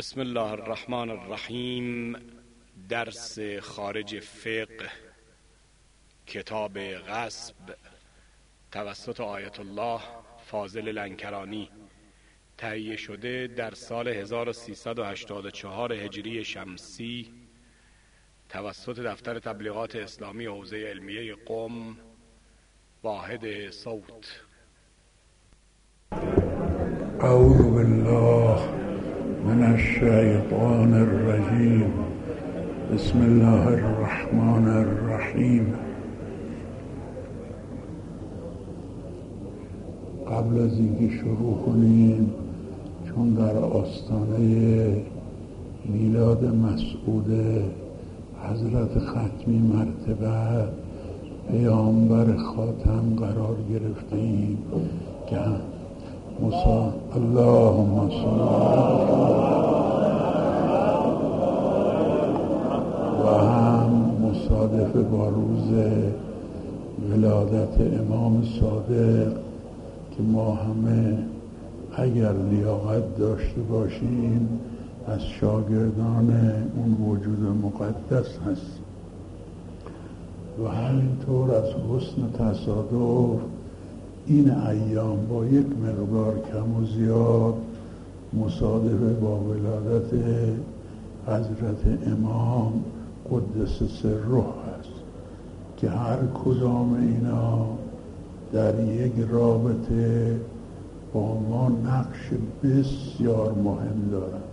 بسم الله الرحمن الرحیم. درس خارج فقه، کتاب غصب، توسط آیت الله فاضل لنکرانی، تهیه شده در سال 1384 هجری شمسی توسط دفتر تبلیغات اسلامی حوزه علمیه قم، واحد صوت. اعوذ بالله من الشیطان الرجیم. بسم الله الرحمن الرحیم. قبل از اینکه شروع کنیم، چون در آستانه میلاد مسعود حضرت ختمی مرتبه پیامبر خاتم قرار گرفتیم که اللهم صل و هم مصادف با روز ولادت امام صادق که ما همه اگر لیاقت داشته باشیم از شاگردان اون وجود مقدس هستیم و همینطور از حسن تصادف این ایام با یک مقدار کم و زیاد مصادفه با ولادت حضرت امام قدس سره است که هر کدام اینا در یک رابطه با ما نقش بسیار مهم دارند.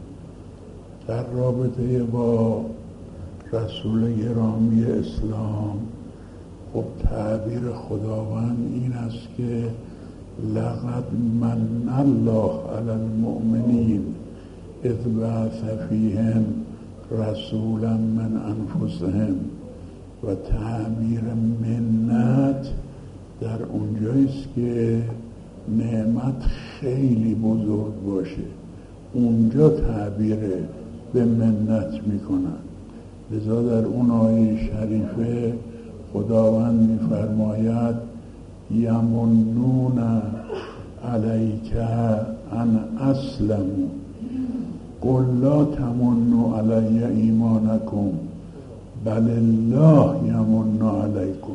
در رابطه با رسول گرامی اسلام، خب تعبیر خداوند این است که لقد من الله علی المؤمنین اذ بعث فیهم رسولا من انفسهم، و تعبیر منت در اونجاییست که نعمت خیلی بزرگ باشه، اونجا تعبیر به منت میکنن. لذا در اون آیه شریفه خداوند می‌فرماید یمنون علیک ان اسلموا قل لا تمنوا علی ایمانکم بل الله یمن علیکم.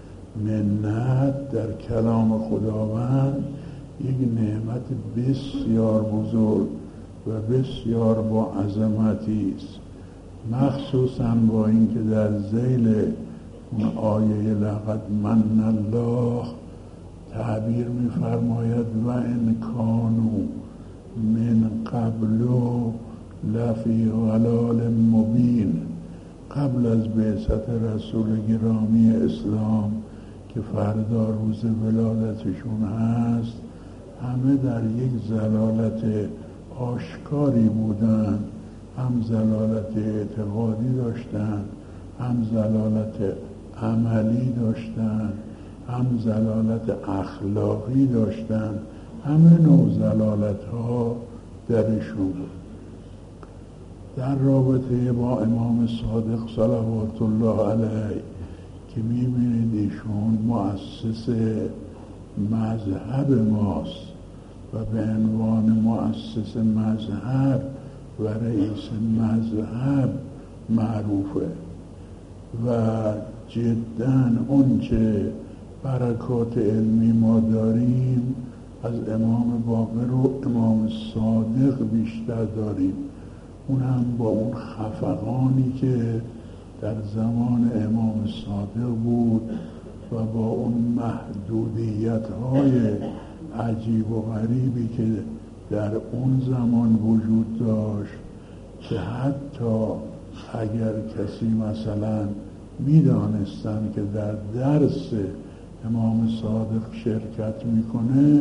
منت در کلام خداوند یک نعمت بسیار بزرگ و بسیار با عظمتی است، مخصوصا با اینکه در ذیل اون آیه لقد من الله تعبیر می‌فرماید و ان کانوا من قبل لفی ضلال مبین. قبل از بعثت رسول گرامی اسلام که فردا روز ولادتشون هست، همه در یک ضلالت آشکاری بودن، هم ضلالت اعتقادی داشتن، هم ضلالت عملی داشتن، هم ضلالت اخلاقی داشتن، همه نوع ضلالت ها درشون بود. در رابطه با امام صادق صلوات الله علیه که میبینید ایشون مؤسس مذهب ماست و به عنوان مؤسس مذهب و رئیس مذهب معروفه و جداً اون چه برکات علمی ما داریم از امام باقر و امام صادق بیشتر داریم. اون هم با اون خفقانی که در زمان امام صادق بود و با اون محدودیت‌های عجیب و غریبی که در اون زمان وجود داشت که حتی اگر کسی مثلا میدانستن که در درس امام صادق شرکت میکنه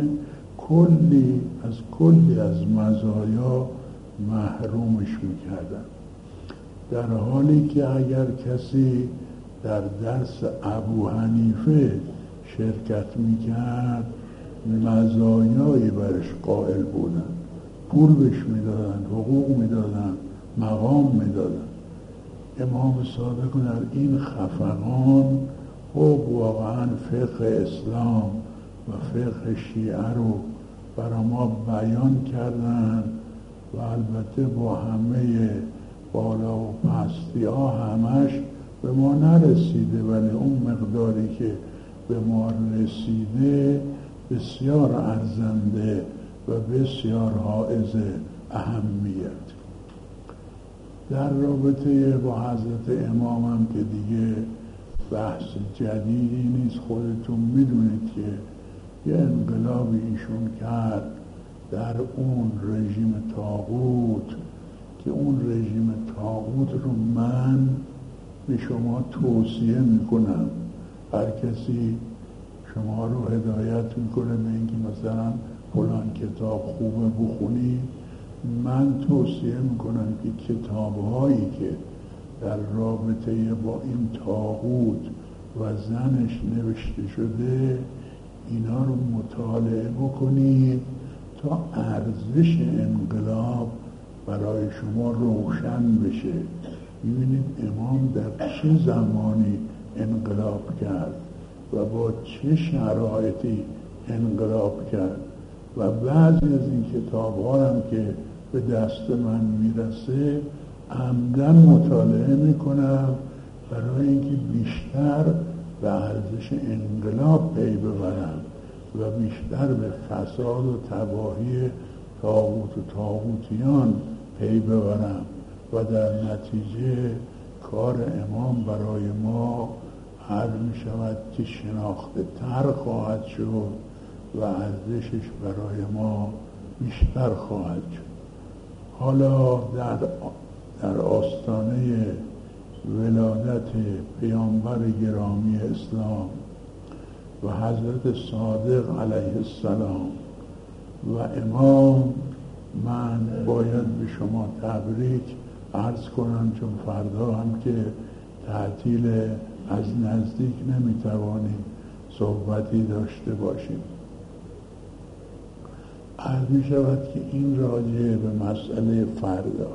کلی از مزایا محرومش میکردن، در حالی که اگر کسی در درس ابو حنیفه شرکت میکرد مزایایی برش قائل بودن، پول بهش میدادن، حقوق میدادن، مقام میدادن. امام صادق در این خفقان واقعا فقه اسلام و فقه شیعه رو برای ما بیان کردن و البته با همه بالا و پستی ها همش به ما نرسیده، ولی اون مقداری که به ما رسیده بسیار ارزنده و بسیار حائز اهمیت. در رابطه با حضرت امام هم که دیگه بحث جدیدی نیست، خودتون میدونید که یه انقلابی ایشون کرد در اون رژیم طاغوت، که اون رژیم طاغوت رو من به شما توصیه میکنم. هر کسی شما رو هدایت میکنه به اینکه مثلا فلان کتاب خوبه بخونید، من توصیه میکنم که کتاب‌هایی که در رابطه با این طاغوت و زنش نوشته شده اینا رو مطالعه بکنید تا ارزش انقلاب برای شما روشن بشه. می‌بینید امام در چه زمانی انقلاب کرد و با چه شرایطی انقلاب کرد، و بعضی از این کتاب‌ها هم که به دست من میرسه عمدن مطالعه میکنم برای اینکه بیشتر به ارزش انقلاب پی ببرم و بیشتر به فساد و تباهی طاغوت و طاغوتیان پی ببرم و در نتیجه کار امام برای ما هر می شود که شناخته تر خواهد شد و ارزشش برای ما بیشتر خواهد شد. حالا در آستانه ولادت پیامبر گرامی اسلام و حضرت صادق علیه السلام و امام، من باید به شما تبریک عرض کنم، چون فردا هم که تعطیل از نزدیک نمیتوانیم صحبتی داشته باشیم. عرض می شود که این راجع به مسئله فردا،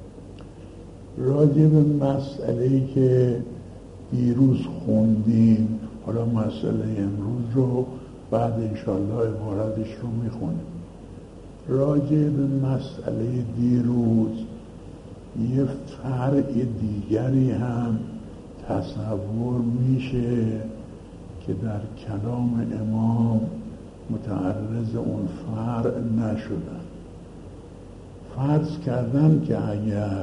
راجع به مسئله‌ای که دیروز خوندیم، حالا مسئله امروز رو بعد انشاءالله عبارتش رو میخونیم. راجع به مسئله دیروز یه فرع دیگری هم تصور میشه که در کلام امام متعرض اون فرع نشدن. فرض کردن که اگر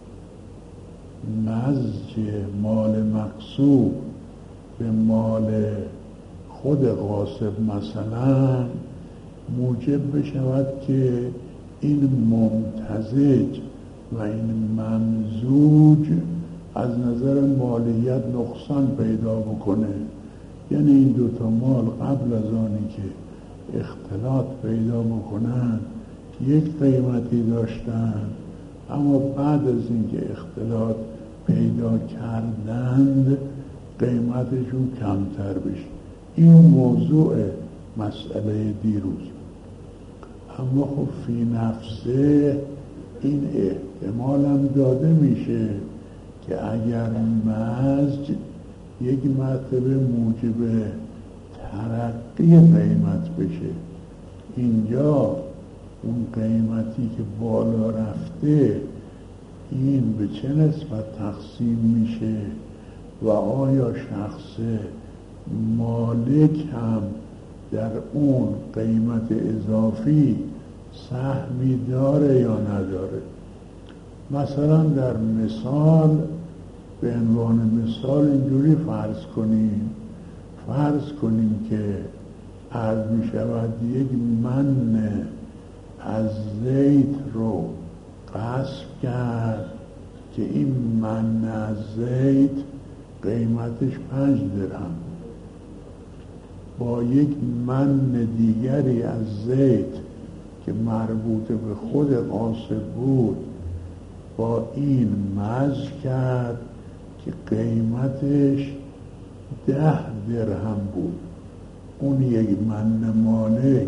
مزج مال مغصوب به مال خود غاصب مثلا موجب بشود که این ممتزج و این ممزوج از نظر مالیت نقصان پیدا بکنه، یعنی این دوتا مال قبل از آنی که اختلاط پیدا بکنن یک قیمتی داشتن، اما بعد از اینکه اختلاط پیدا کردند قیمتشون کمتر بشه. این موضوع مسئله دیروز. اما خب فی نفسه این احتمال هم داده میشه که اگر مزج یک مرتبه موجب ترقی قیمت بشه، اینجا اون قیمتی که بالا رفته این به چه نسبت تقسیم میشه و آیا شخص مالک هم در اون قیمت اضافی سهمی داره یا نداره. مثلا در مثال، به عنوان مثال اینجوری فرض کنیم که عرض می شود یک من از زیت رو غصب کرد که این من از زیت قیمتش 5 درهم، با یک من دیگری از زیت که مربوط به خود غاصب بود با این مزج کرد که قیمتش 10 درهم بود. اون یک من مالک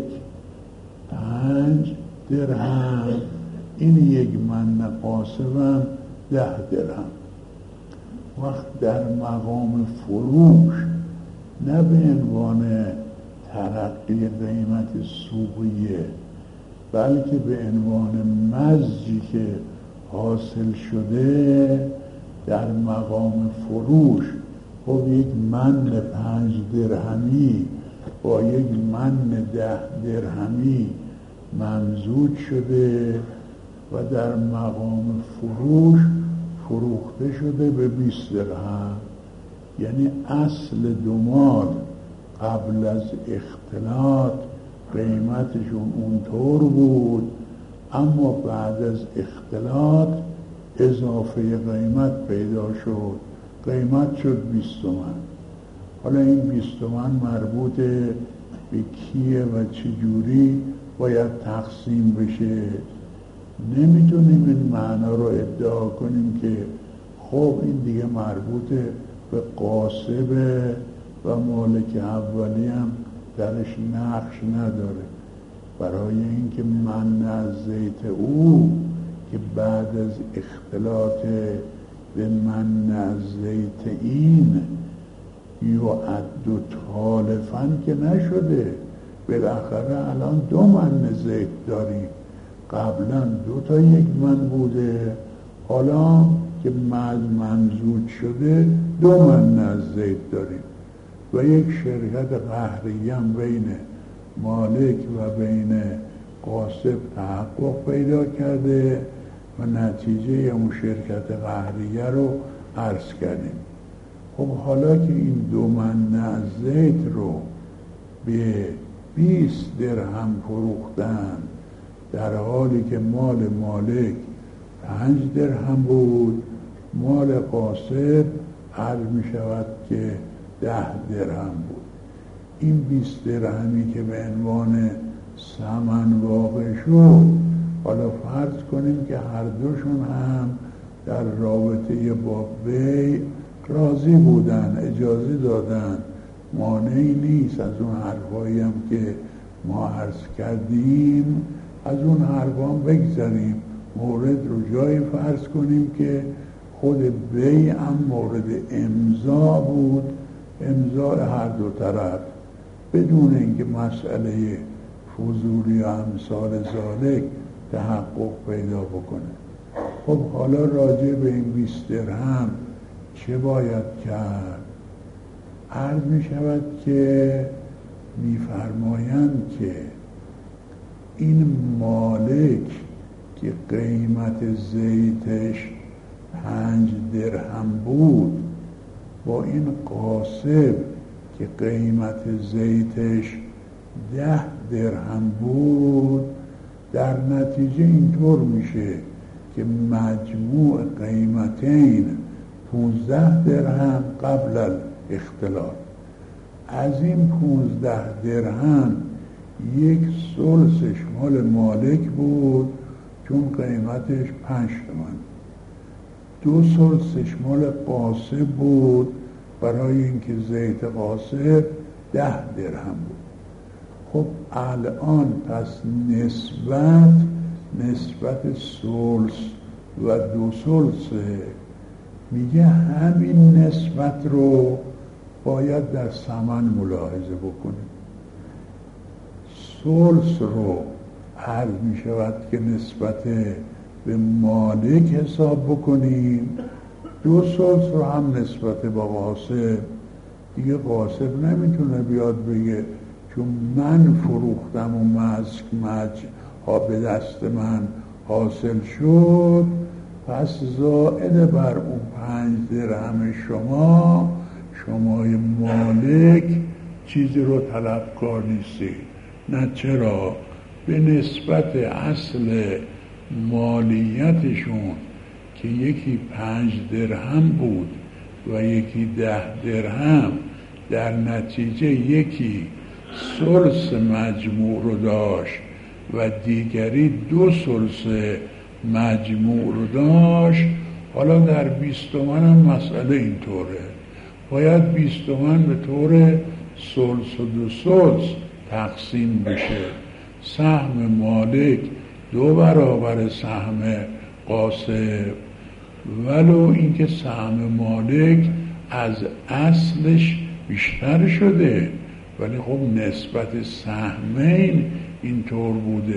5 درهم، این یک من غاصبم 10 درهم. وقت در مقام فروش نه به عنوان ترقی قیمت سوقیه، بلکه به عنوان مزجی که حاصل شده در مقام فروش. خب یک من 5 درهمی با یک من 10 درهمی ممزوج شده و در مقام فروش فروخته شده به 20 درهم. یعنی اصل دو مال قبل از اختلاط قیمتشون اونطور بود، اما بعد از اختلاط اضافه قیمت پیدا شد، قیمت شد 20 تومن. حالا این 20 تومن مربوط به کیه و چجوری باید تقسیم بشه؟ نمیتونیم این معنا رو ادعا کنیم که خب این دیگه مربوط به قاصبه و مالک اولی هم درش نقش نداره. برای اینکه من از زیت او که بعد از اختلاط به من از زیت این یعد و تالفن که نشده، بالاخره الان 2 من زیت داریم. قبلا 2 تا 1 من بوده، حالا که ممزوج شده 2 من از زیت داریم و یک شرکت قهریه بین مالک و بین قاصب تحقق پیدا کرده و نتیجه اون شرکت قهریه رو عرض کردیم. خب حالا که این 2 من از زیت رو به 20 درهم فروختن، در حالی که مال مالک 5 درهم بود، مال قاصب عرض می شود که 10 درهم بود. این 20 درهمی که به عنوان ثمن واقع شد، حالا فرض کنیم که هر دوشون هم در رابطه با بیع راضی بودن، اجازه دادن، مانعی نیست. از اون حرفایی هم که ما عرض کردیم از اون حرفا بگذاریم، مورد رو جای فرض کنیم که خود بیع هم مورد امضا بود، امضای هر دو طرف، بدون اینکه مسئله فضولی و امثال ذالک تحقق پیدا بکنه. خب حالا راجع به این 20 درهم چه باید کرد؟ عرض می شود که می فرمایند که این مالک که قیمت زیتش 5 درهم بود با این قاصب که قیمت زیتش 10 درهم بود، در نتیجه اینطور میشه که مجموع قیمتین 15 درهم قبل الاختلاط. از این 15 درهم 1/3 مال مالک بود چون قیمتش 5 تومن، 2/3 مال قاصب بود برای اینکه زیت قاصب 10 درهم بود. خب الان پس نسبت ثلث و 2/3 میگه همین نسبت رو باید در ثمن ملاحظه بکنیم. ثلث رو عرض می شود که نسبت به مالک حساب بکنیم، 2/3 رو هم نسبت به قاصب. دیگه قاصب نمیتونه بیاد بگه چون من فروختم و مزج ها به دست من حاصل شد پس زائد بر اون 5 درهم شمای مالک چیزی رو طلبکار نیستی. نه، چرا؟ به نسبت اصل مالیتشون که یکی 5 درهم بود و یکی 10 درهم، در نتیجه یکی ثلث مجموع رو داشت و دیگری 2/3 مجموع رو داشت. حالا در 20 تومن هم مسئله اینطوره، باید 20 تومن به طور ثلث و 2/3 تقسیم بشه. سهم مالک 2 برابر سهم قاصب، ولو اینکه سهم مالک از اصلش بیشتر شده، ولی خب نسبت سهمین اینطور بوده.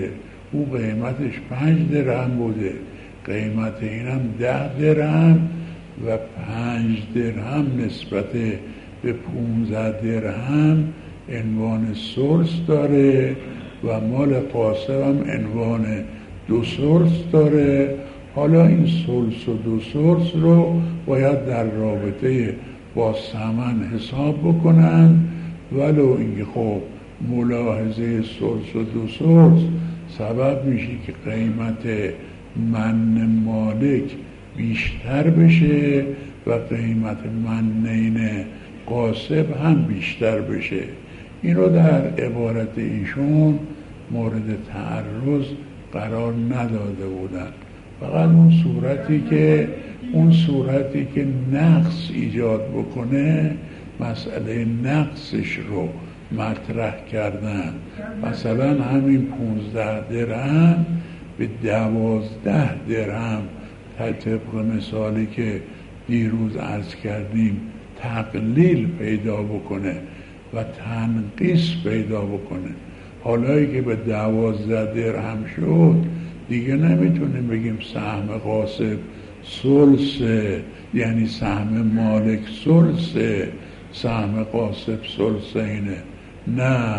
او قیمتش 5 درهم بوده، قیمت اینم 10 درهم و 5 درهم نسبت به 15 درهم عنوان ثلث داره و مال قاسم هم عنوان 2 ثلث داره. حالا این ثلث و 2 ثلث رو باید در رابطه با ثمن حساب بکنن، ولو اینکه خب ملاحظه ثلث و 2 ثلث سبب میشه که قیمت من مالک بیشتر بشه و قیمت منین قاسم هم بیشتر بشه. این رو در عبارت ایشون مورد تعرض قرار نداده بودن، فقط اون صورتی که نقص ایجاد بکنه مسئله نقصش رو مطرح کردن. مثلا همین 15 درهم به 12 درهم طبق مثالی که دیروز عرض کردیم تقلیل پیدا بکنه و تنقیص پیدا بکنه. حالایی که به 12 درهم شد دیگه نمیتونیم بگیم سهم قاسم ثلثه، یعنی سهم مالک ثلثه، سهم قاسم ثلثینه. نه،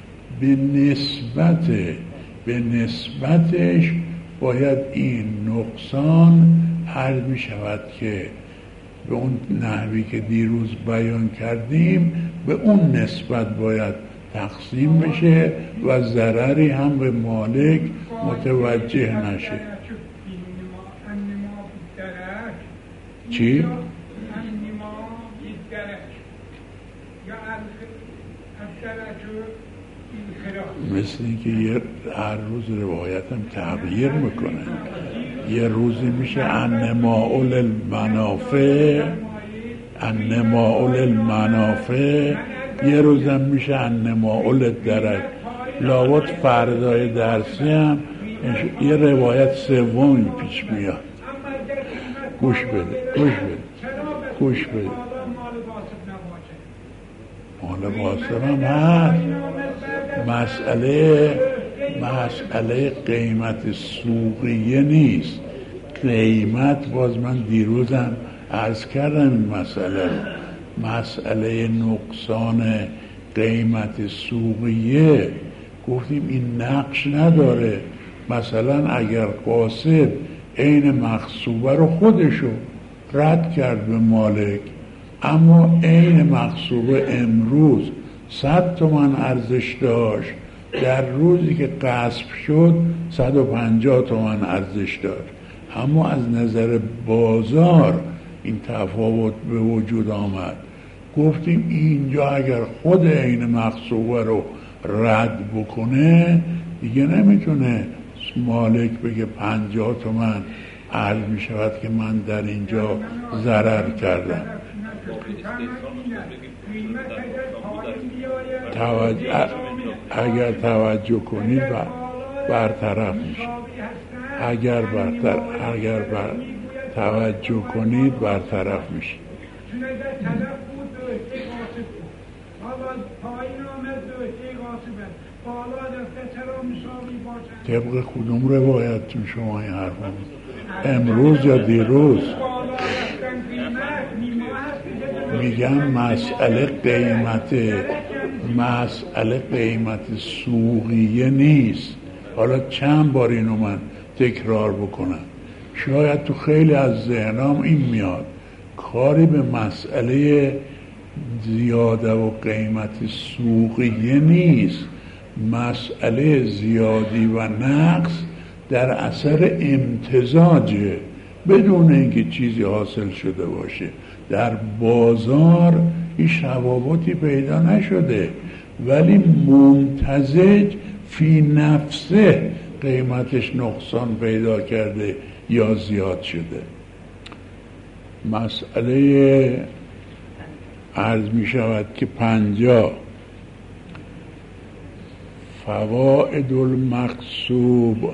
به نسبتش باید این نقصان عرض می شود که به اون نحوی که دیروز بیان کردیم به اون نسبت باید تقسیم بشه و ضرری هم به مالک متوجه نشه. چی؟ مثل اینکه هر روز روایت هم تغییر میکنه. یه روزی میشه انماء المنافع، یه روزم میشه انماء الدرج. لابد فردای درسی هم یه روایت سومی پیش میاد. گوش بده مال قاسم هم هست. مسئله قیمت سوقیه نیست. قیمت باز من دیروزم عرض کردم این مسئله نقصان قیمت سوقیه گفتیم این نقش نداره. مثلا اگر قاسم عین مغصوبه رو خودشو رد کرد به مالک، اما عین مغصوبه امروز 100 تومان ارزش داشت، در روزی که غصب شد 150 تومان ارزش داشت، اما از نظر بازار این تفاوت به وجود آمد. گفتیم اینجا اگر خود عین مغصوبه رو رد بکنه دیگه نمیتونه مالک بگه 50 تومان عرض می شود که من در اینجا ضرر کردم. اگر توجه کنید برطرف میشه. اگر توجه کنید برطرف میشه. طبق کدوم روایتتون شما این حرف امروز یا دیروز؟ میگم مسئله قیمت سوقیه نیست. حالا چند بار اینو من تکرار بکنم، شاید تو خیلی از ذهنام این میاد کاری به مسئله زیاده و قیمت سوقیه نیست. مسئله زیادی و نقص در اثر امتزاجه، بدون اینکه چیزی حاصل شده باشه. در بازار هیچ روابطی پیدا نشده، ولی ممتزج فی نفسه قیمتش نقصان پیدا کرده یا زیاد شده. مسئله عرض می شود که 50 فوائد المقصوب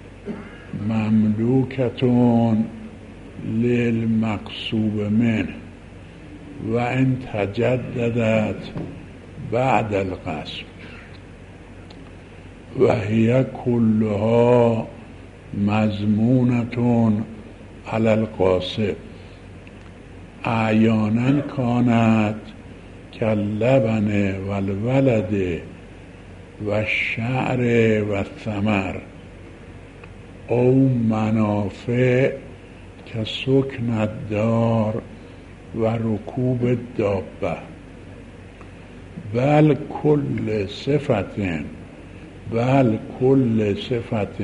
مملوکتون للمقصوب من و ان تجددت بعد القسم. و هی کلها مضمونتون علی القاسب احیانا کانت کاللبن و الولد و الشعر و الثمر او منافع کسکن الدار و رکوب الدابه بل کل صفت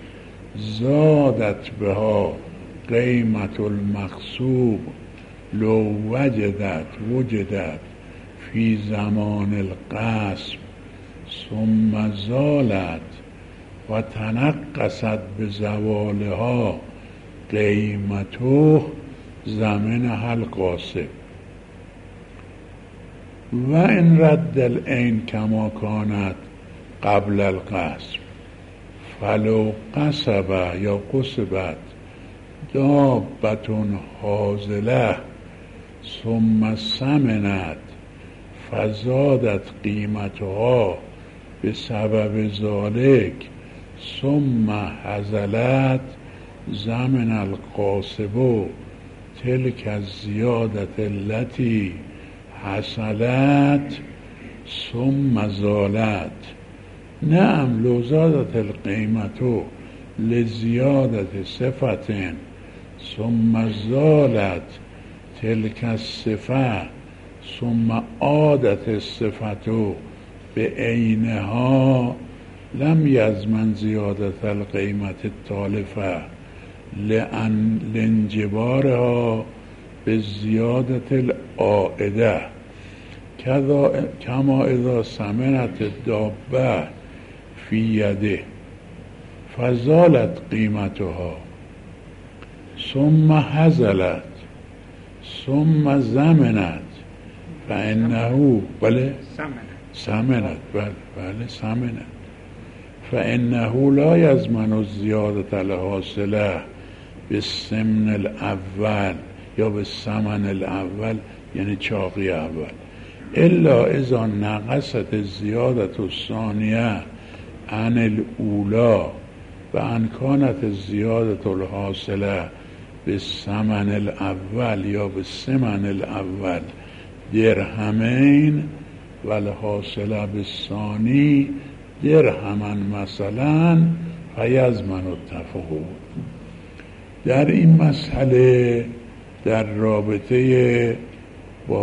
زادت بها قیمت المقصوب لو وجدت فی زمان القصب ثم زالت و تنقصت بزوالها قیمته ضمنها القاسب و ان رد العین کما کانت قبل القصب فلو قصب یا قصبت دابة هازله ثم سمنت فزادت قیمتها بسبب ذلك ثم هزلت ضمن القاسب تلك الزیادة التي حصلت ثم زالت نعم لو زادت القیمة لزیادة صفت ثم زالت تلك الصفة ثم عادت الصفة بعینها لم یضمن زیادة القیمة التالفة لانجبارها بالزیادة العائدة کما اذا سمنت الدابة فی یده فزالت قیمتها ثم هزلت ثم زمنت فانه سمنت فانه لا یضمن الزیادة الحاصله بالثمن الاول یا بالثمن الاول یعنی چاقی اول الا اذا نقصت الزیادة الثانیه عن الاولا و ان کانت الزیادة الحاصله بالثمن الاول یا بالثمن الاول درهمین و الحاصله بالثانی درهما مثلا فیضمن التفاوت. در این مسئله در رابطه با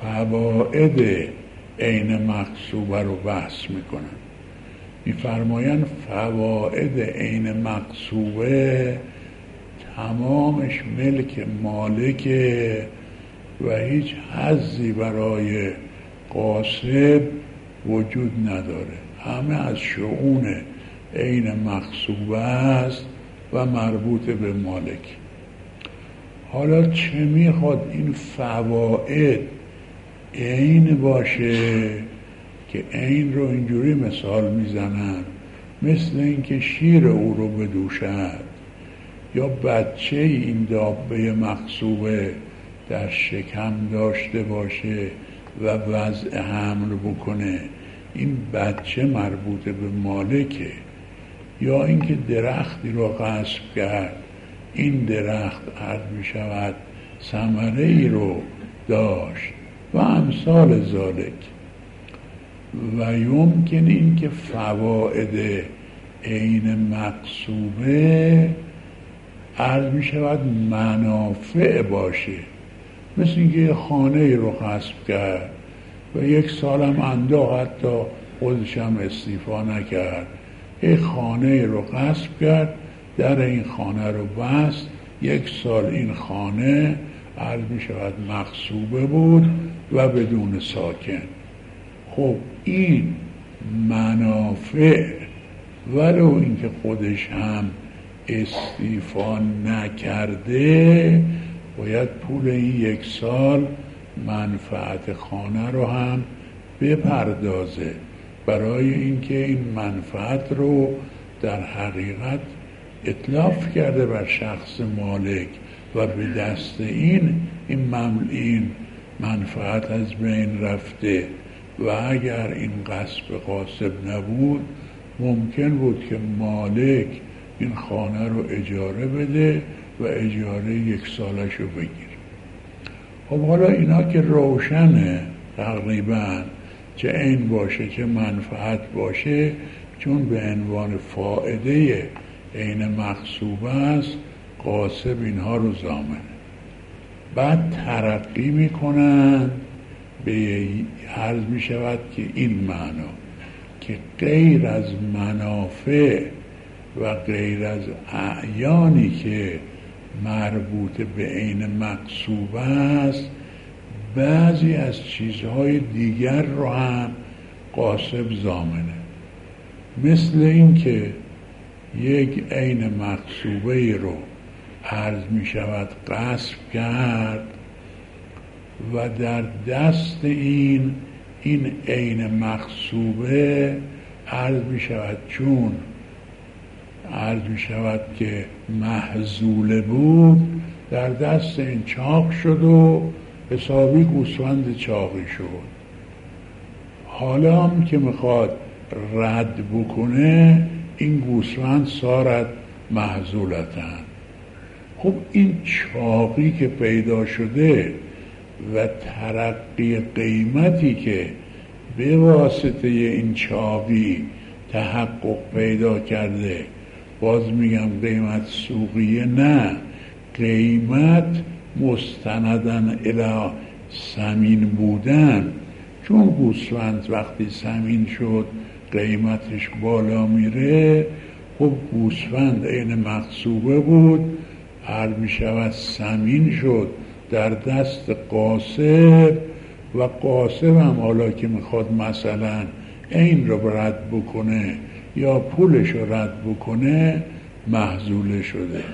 فواید عین مقصوبه رو بحث میکنن. میفرمایند فواید عین مقصوبه تمامش ملک مالکه و هیچ حظی برای قاصب وجود نداره، همه از شؤون عین مقصوبه است و مربوط به مالک. حالا چه میخواد این فواید عین باشه که عین رو اینجوری مثال میزنن مثل اینکه شیر او رو بدوشد یا بچه این دابه مقصوبه در شکم داشته باشه و وضع حمل بکنه، این بچه مربوط به مالکه. یا اینکه درختی رو غصب کرد، این درخت عرض می شود ثمره ای رو داشت و امثال ذالک. و یمکن این که فواید عین مقصوبه عرض می شود منافع باشه، مثل اینکه یه خانه رو غصب کرد و یک سالم انداخت حتی خودش هم استیفا نکرد، یک خانه رو غصب کرد، در این خانه رو بست، یک سال این خانه عرض می شود مغصوبه بود و بدون ساکن. خب این منافع ولو اینکه خودش هم استیفا نکرده باید پول این یک سال منفعت خانه رو هم بپردازه، برای اینکه این منفعت رو در حقیقت اتلاف کرده بر شخص مالک و به دست این منفعت از بین رفته و اگر این غصب غاصب نبود ممکن بود که مالک این خانه رو اجاره بده و اجاره 1 سالش رو بگیره. خب حالا اینا که روشنه تقریبا، چه عین باشه چه منفعت باشه، چون به عنوان فائده عین مغصوبه است، غاصب اینها رو ضامنه. بعد ترقی میکنن به عرض میشود که این معنا که غیر از منافع و غیر از اعیانی که مربوط به عین مغصوبه است، بعضی از چیزهای دیگر رو هم غاصب ضامنه. مثل این که یک عین مغصوبه رو عرض می شود غصب کرد و در دست این عین مغصوبه عرض می شود، چون عرض می شود که محزوله بود، در دست این چاق شد و حسابی گوسفند چاقی شد. حالا هم که میخواد رد بکنه، این گوسفند صارت محزولتن. خب این چاقی که پیدا شده و ترقی قیمتی که به واسطه این چاقی تحقق پیدا کرده، باز میگم قیمت سوقیه نه، قیمت مستندن الی ثمین بودن. چون گوسفند وقتی ثمین شد قیمتش بالا میره، خب گوسفند عین مغصوبه بود، عرض می شود ثمین شد در دست غاصب، و غاصب هم حالا که میخواد مثلا این رو رد بکنه یا پولش رو رد بکنه، محزوله شده.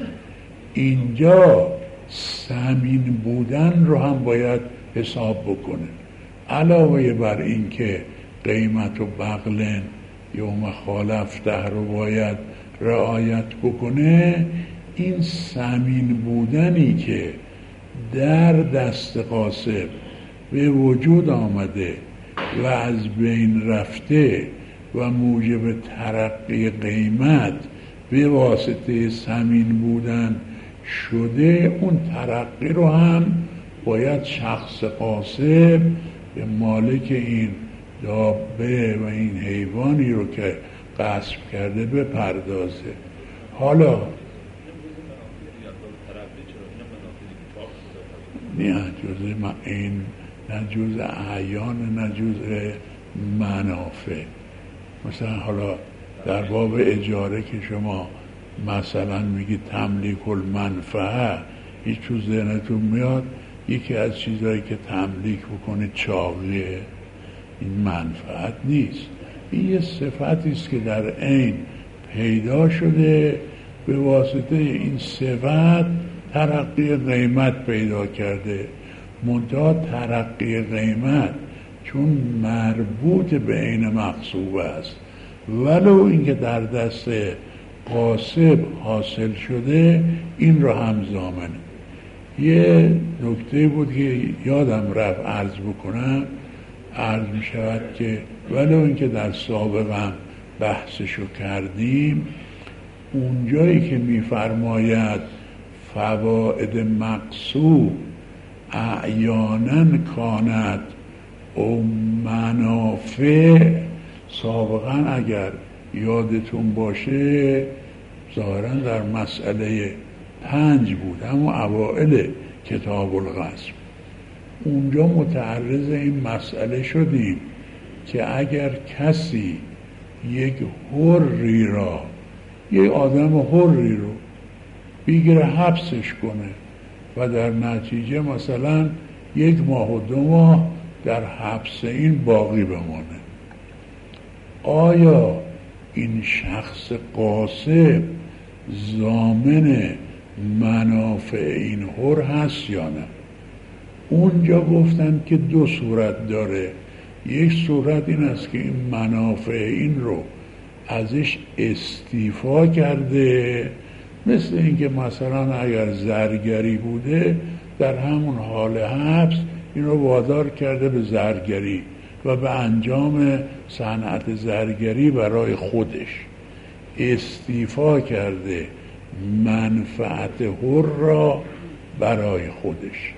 اینجا ثمین بودن رو هم باید حساب بکنه. علاوه بر این که قیمت و بغلن یوم خالفته رو باید رعایت بکنه، این ثمین بودنی که در دست غاصب به وجود آمده و از بین رفته و موجب ترقی قیمت به واسطه ثمین بودن شده، اون ترقی رو هم باید شخص غاصب به مالک این دابه و این حیوانی رو که غصب کرده بپردازه. حالا نه جزء این، نه جزء اعیان، نه جزء منافع. مثلا حالا در باب اجاره که شما مثلا میگی تملیک المنفعه، هیچ تو ذهنتون میاد یکی از چیزهایی که تملیک بکنه چاقیه؟ این منفعت نیست، این یه صفتی است که در عین پیدا شده، به واسطه این صفت ترقی قیمت پیدا کرده. منتها ترقی قیمت چون مربوط به عین مغصوبه است، ولو اینکه در دست غاصب حاصل شده، این رو هم ضامنه. یه نکته بود که یادم رفت عرض بکنم، عرض می شود که ولو اینکه در سابقم بحثشو کردیم، اونجایی که می فرماید فواید مقصود اعیانن کانت او منافع، سابقا اگر یادتون باشه ظاهرا در مسئله 5 بود، اما اوائل کتاب الغصب، اونجا متعرض این مسئله شدیم که اگر کسی یک حری را، یک آدم حری رو بگیره حبسش کنه و در نتیجه مثلا 1 ماه و 2 ماه در حبس این باقی بمانه، آیا این شخص غاصب ضامن منافع این حر هست یا نه؟ اونجا گفتن که 2 صورت داره. یک صورت این است که این منافع این رو ازش استیفا کرده، مثل اینکه مثلا اگر زرگری بوده در همون حال حبس این رو وادار کرده به زرگری و به انجام صنعت زرگری برای خودش استیفا کرده منفعت حر را برای خودش.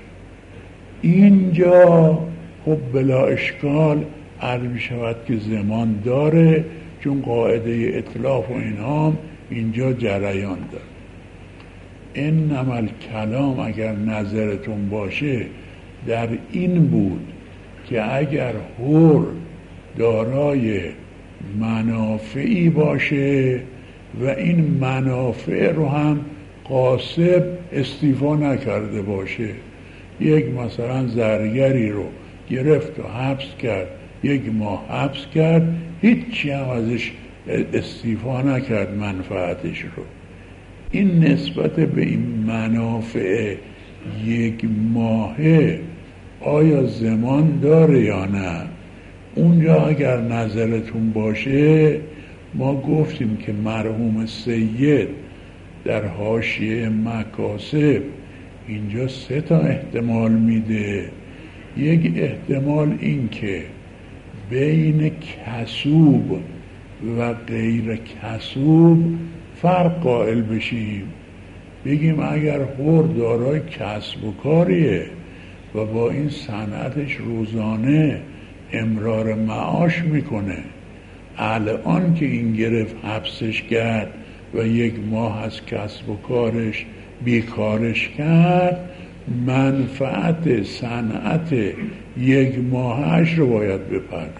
اینجا خب بلا اشکال عرض می شود که زمان داره، چون قاعده اطلاف و اینها اینجا جریان داره. انما الکلام اگر نظرتون باشه در این بود که اگر حر دارای منافعی باشه و این منافع رو هم غاصب استیفا نکرده باشه، یک مثلا زرگری رو گرفت و حبس کرد، 1 ماه حبس کرد، هیچی هم ازش استیفا نکرد منفعتش رو، این نسبت به این منافع 1 ماهه آیا زمان داره یا نه؟ اونجا اگر نظرتون باشه ما گفتیم که مرحوم سید در حاشیه مکاسب اینجا 3 تا احتمال میده. یک احتمال این که بین کسوب و غیر کسوب فرق قائل بشیم، بگیم اگر حر دارای کسب و کاریه و با این صنعتش روزانه امرار معاش میکنه، الان که این گرفت حبسش کرد و 1 ماه از کسب و کارش بیکارش کرد، منفعت صنعت 1 ماهش رو باید بپردازه.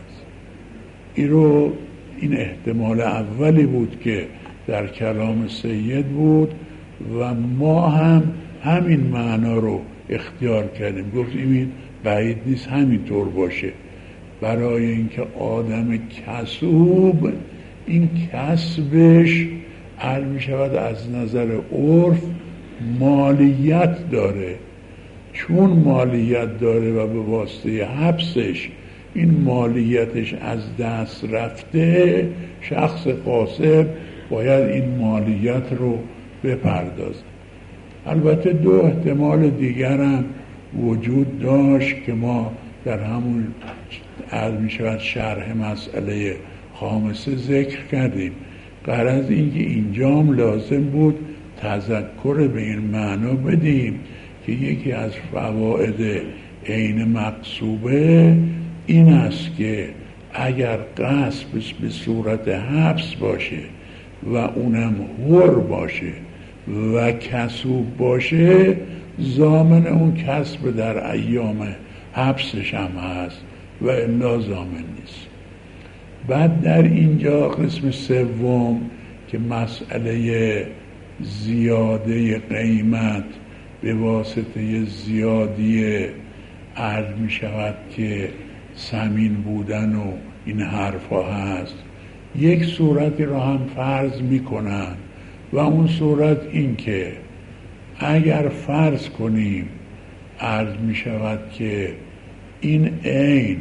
این احتمال اولی بود که در کلام سید بود و ما هم همین معنا رو اختیار کردیم، گفتیم این بعید نیست همینطور باشه، برای اینکه آدم کسوب این کسبش علم می شود از نظر عرف مالیت داره، چون مالیت داره و به واسطه حبسش این مالیتش از دست رفته، شخص غاصب باید این مالیت رو بپردازه. البته 2 احتمال دیگر هم وجود داشت که ما در همون عرض می شود شرح مسئله خامسه ذکر کردیم. غرض این که اینجام لازم بود تذکر به این معنا بدیم که یکی از فواید عین مقصوبه این است که اگر غصب به صورت حبس باشه و اونم حر باشه و کسوب باشه، ضامن اون کسب در ایام حبسش هم هست و الا ضامن نیست. بعد در اینجا قسم سوم که مسئله زیاده قیمت به واسطه زیادی عرض می شود که ثمین بودن و این حرفا هست، یک صورتی را هم فرض می کنن و اون صورت این که اگر فرض کنیم عرض می شود که این عین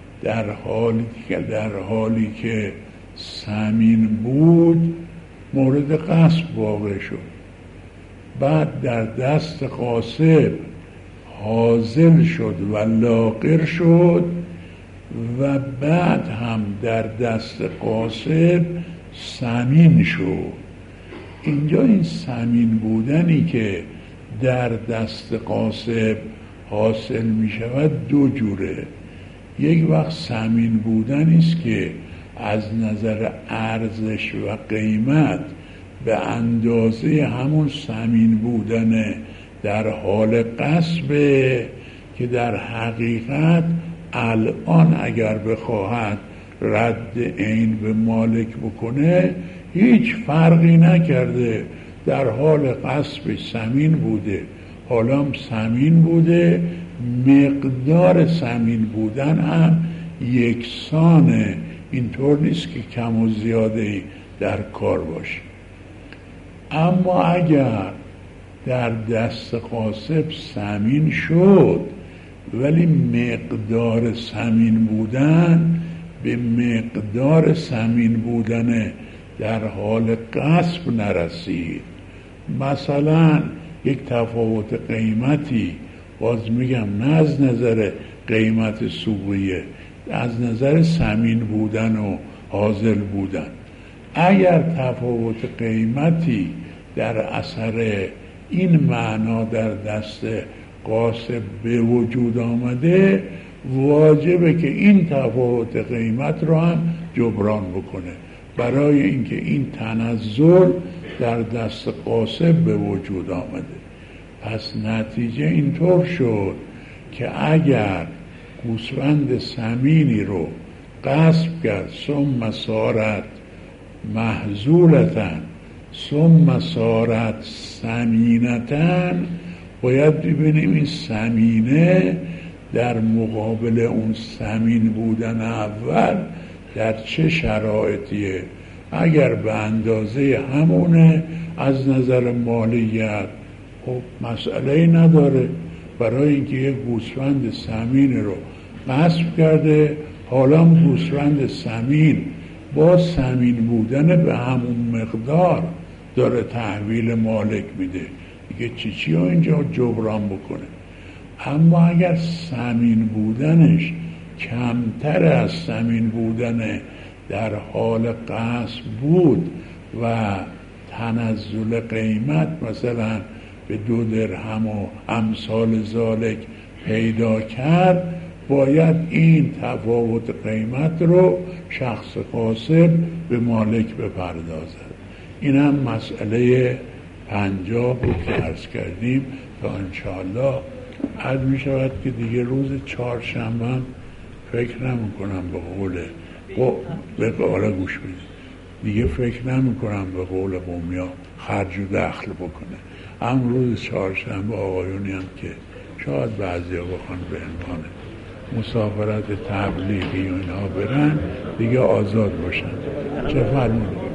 در حالی که ثمین بود مورد غصب واقع شد، بعد در دست غاصب حاصل شد و لاغر شد و بعد هم در دست غاصب ثمین شد. اینجا این ثمین بودنی که در دست غاصب حاصل می شود 2 جوره. یک وقت ثمین بودنی است که از نظر ارزش و قیمت به اندازه همون ثمین بودن در حال غصبه که در حقیقت الان اگر بخواهد رد عین به مالک بکنه هیچ فرقی نکرده، در حال غصبش ثمین بوده، حالا هم ثمین بوده، مقدار ثمین بودن هم یکسانه، اینطور نیست که کم و زیاده در کار باشه. اما اگر در دست غاصب ثمین شد ولی مقدار ثمین بودن به مقدار ثمین بودن در حال غصب نرسید، مثلا یک تفاوت قیمتی، باز میگم نه از نظر قیمت سوقیه، از نظر ثمین بودن و حاضر بودن. اگر تفاوت قیمتی در اثر این معنا در دست قاسب به وجود آمده، واجبه که این تفاوت قیمت رو هم جبران بکنه، برای اینکه این تنزل در دست قاسب به وجود آمده. پس نتیجه اینطور شد که اگر گوسفند سمینی رو غصب کرد، ثم صارت محزولتن ثم صارت سمینتن، باید ببینیم این سمینه در مقابل اون سمین بودن اول در چه شرایطیه. اگر به اندازه همونه از نظر مالیت خب مسئله نداره، برای اینکه یک گوسفند سمین رو غصب کرده، حالا گوسفند سمین با سمین بودن به همون مقدار داره تحویل مالک میده دیگه، چی ها اینجا جبران بکنه. اما اگر سمین بودنش کمتر از سمین بودن در حال غصب بود و تنزل قیمت مثلا به 2 درهم و امثال ذالک پیدا کرد، باید این تفاوت قیمت رو شخص غاصب به مالک بپردازد. این هم مسئله 50 بود که عرض کردیم تا انشاءالله عرض می شود که دیگه روز چهارشنبه هم فکر نمی کنم به قول گوش بدید، دیگه فکر نمی کنم به قول قومیا خرج و دخل بکنه. هم روز چهارشنبه آقایونی هم که شاید بعضی ها بخوان به عنوان مسافرت تبلیغی و اینها برن دیگه آزاد باشن. چه فرمودید؟